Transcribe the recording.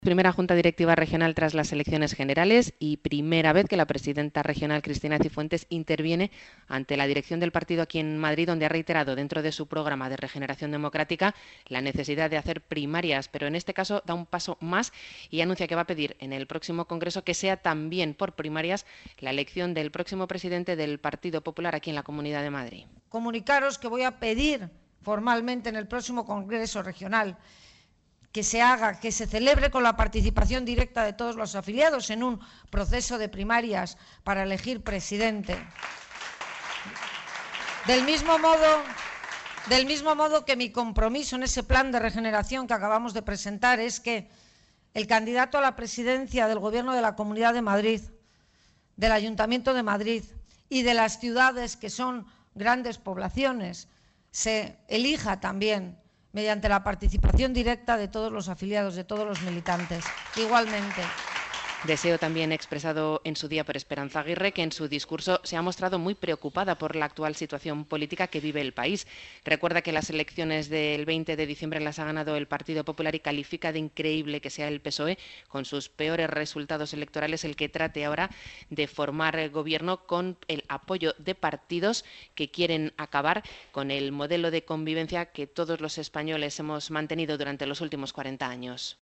Primera Junta Directiva Regional tras las elecciones generales y primera vez que la presidenta regional Cristina Cifuentes interviene ante la dirección del partido aquí en Madrid, donde ha reiterado dentro de su programa de regeneración democrática la necesidad de hacer primarias, pero en este caso da un paso más y anuncia que va a pedir en el próximo Congreso que sea también por primarias la elección del próximo presidente del Partido Popular aquí en la Comunidad de Madrid. Comunicaros que voy a pedir formalmente en el próximo Congreso Regional que se celebre con la participación directa de todos los afiliados en un proceso de primarias para elegir presidente. Del mismo modo que mi compromiso en ese plan de regeneración que acabamos de presentar es que el candidato a la presidencia del Gobierno de la Comunidad de Madrid, del Ayuntamiento de Madrid y de las ciudades que son grandes poblaciones se elija también mediante la participación directa de todos los afiliados, de todos los militantes. Igualmente. Deseo también expresado en su día por Esperanza Aguirre, que en su discurso se ha mostrado muy preocupada por la actual situación política que vive el país. Recuerda que las elecciones del 20 de diciembre las ha ganado el Partido Popular y califica de increíble que sea el PSOE, con sus peores resultados electorales, el que trate ahora de formar gobierno con el apoyo de partidos que quieren acabar con el modelo de convivencia que todos los españoles hemos mantenido durante los últimos 40 años.